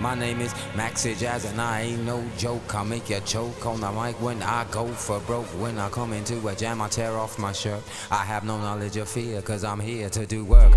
My name is Maxi Jazz and I ain't no joke. I make you choke on the mic when I go for broke. When I come into a jam I tear off my shirt. I have no knowledge of fear cause I'm here to do work.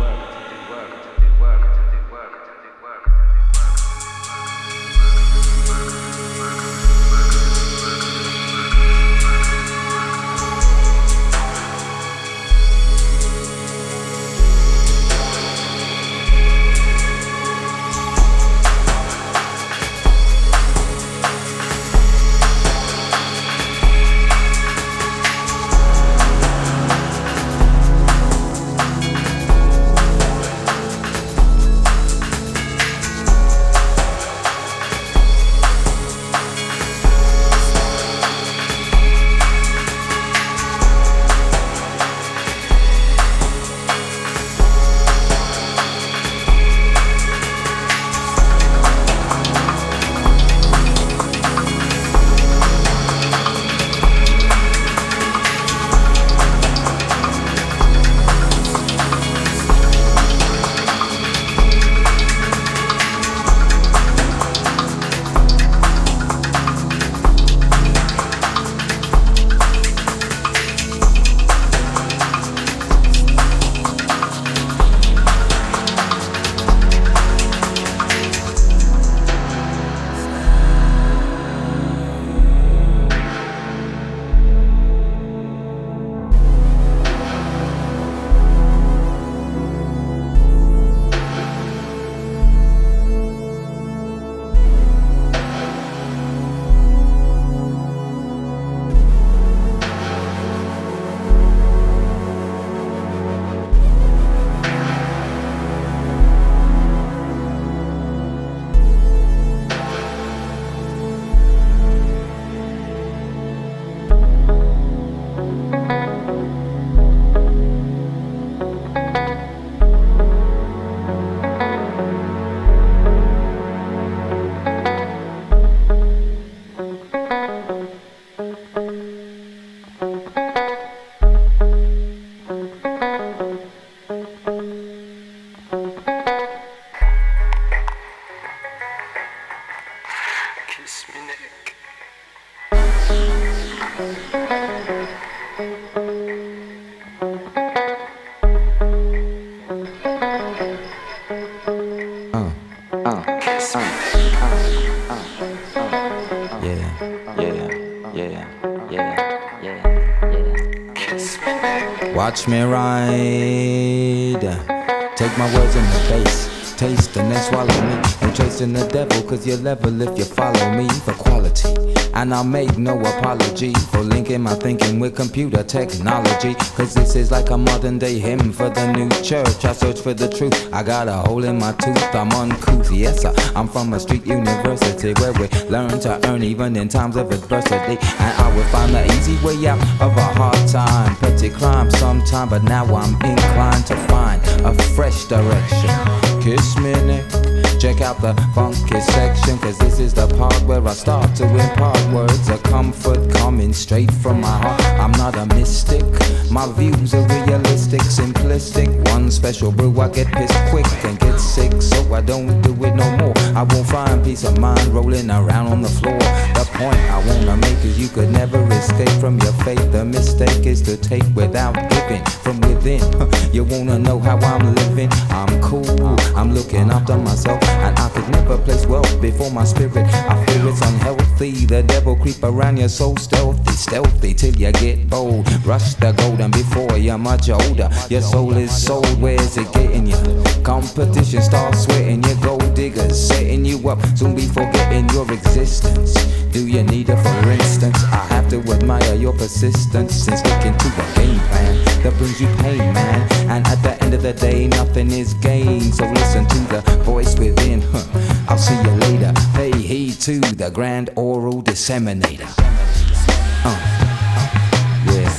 Watch me ride, take my words in the face, taste and then swallow me. Ain't chasing the devil cause you're level if you follow me for quality. And I'll make no apology for linking my thinking with computer technology. Cause this is like a modern day hymn for the new church. I search for the truth, I got a hole in my tooth. I'm uncouth, yes sir, I'm from a street university where we learn to earn even in times of adversity. And I will find the easy way out of a hard time. Petty crime sometime, but now I'm inclined to find a fresh direction. Kiss me neck, check out the funky section, cause this is the part where I start to impart words of comfort coming straight from my heart. I'm not a mystic, my views are realistic, simplistic. One special brew, I get pissed quick and get sick, so I don't do it no more. I won't find peace of mind rolling around on the floor. The point I wanna make is you could never escape from your fate. The mistake is to take without giving from within. You wanna know how I'm living? I'm cool, I'm looking after myself, and I could never place wealth before my spirit. I fear it's unhealthy, the devil creep around you so stealthy, stealthy till you get bold. Rush the golden before you're much older. Your soul is sold, where's it getting you? Competition starts sweating, your gold diggers setting you up, soon be forgetting your existence. Do you need it for instance? I have to admire your persistence in sticking to a game plan that brings you pain, man. And at the end of the day, nothing is gained. So listen to the voice within. I'll see you later. Pay heed to the grand oral disseminator. Yeah.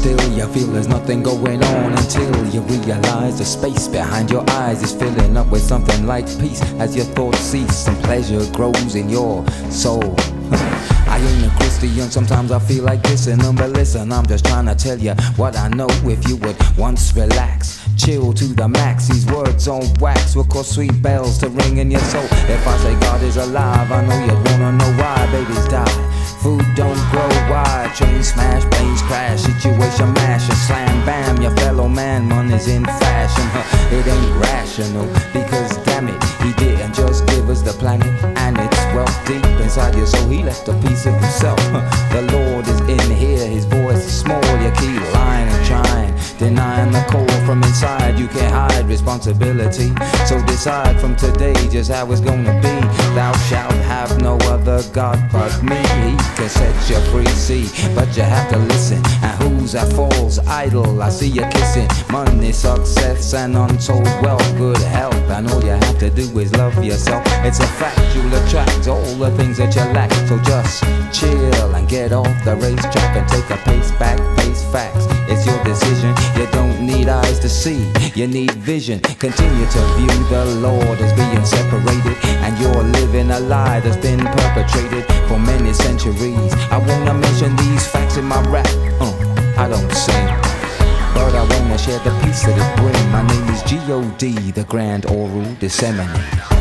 still you feel there's nothing going on until you realize the space behind your eyes is filling up with something like peace. As your thoughts cease and pleasure grows in your soul. I ain't a Christian, sometimes I feel like dissing them, but listen, I'm just trying to tell you what I know. If you would once relax, chill to the max, these words on wax will cause sweet bells to ring in your soul. If I say God is alive, I know you'd wanna know why. Babies die, food don't grow wide, train smash, planes crash, situation mash, and slam bam, your fellow man, money's in fashion. It ain't rational, because damn it, he didn't just give us the planet and its wealth deep inside you, so he left a piece of himself. The Lord is in here, his voice is small, you keep lying and trying, denying the core from inside. You can't hide responsibility, so decide from today just how it's gonna be. Thou shalt have no other God but me. He can set you free, see, but you have to listen. And who's that false idol? I see you kissing money, success, and untold wealth, good health, and all you have to do is love yourself. It's a fact, you'll attract all the things that you lack. So just chill and get off the racetrack and take a pace back, face facts. It's your decision. You don't need eyes to see, you need vision. Continue to view the Lord as being separated, and you're living a lie that's been perpetrated for many centuries. I wanna mention these facts in my rap. I don't sing, but I wanna share the peace that it brings. My name is G.O.D., the Grand Oral Disseminator.